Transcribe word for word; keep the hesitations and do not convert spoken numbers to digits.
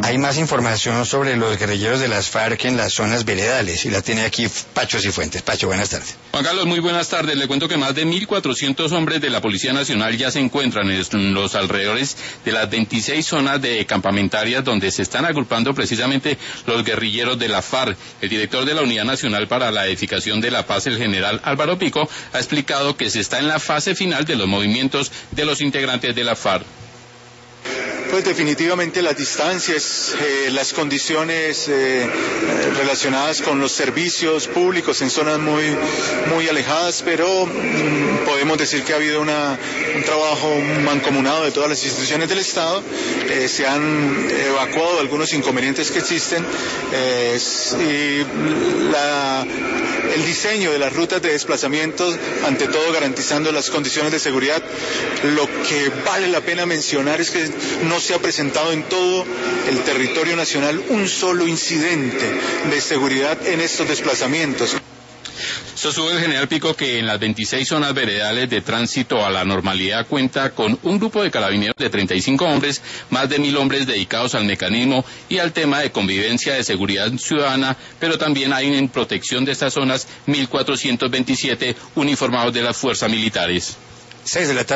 Hay más información sobre los guerrilleros de las FARC en las zonas veredales, y la tiene aquí Pacho Cifuentes. Pacho, buenas tardes. Juan Carlos, muy buenas tardes. Le cuento que más de mil cuatrocientos hombres de la Policía Nacional ya se encuentran en los alrededores de las veintiséis zonas de campamentarias donde se están agrupando precisamente los guerrilleros de la FARC. El director de la Unidad Nacional para la Edificación de la Paz, el general Álvaro Pico, ha explicado que se está en la fase final de los movimientos de los integrantes de la FARC. Pues definitivamente las distancias, eh, las condiciones eh, relacionadas con los servicios públicos en zonas muy, muy alejadas, pero mm, podemos decir que ha habido una, un trabajo mancomunado de todas las instituciones del Estado. Eh, se han evacuado algunos inconvenientes que existen eh, y la, el diseño de las rutas de desplazamiento, ante todo garantizando las condiciones de seguridad. Lo que vale la pena mencionar es que no se ha presentado en todo el territorio nacional un solo incidente de seguridad en estos desplazamientos. Sostuvo el general Pico que en las veintiséis zonas veredales de tránsito a la normalidad cuenta con un grupo de carabineros de treinta y cinco hombres, más de mil hombres dedicados al mecanismo y al tema de convivencia de seguridad ciudadana, pero también hay en protección de estas zonas mil cuatrocientos veintisiete uniformados de las fuerzas militares. Seis de la tarde.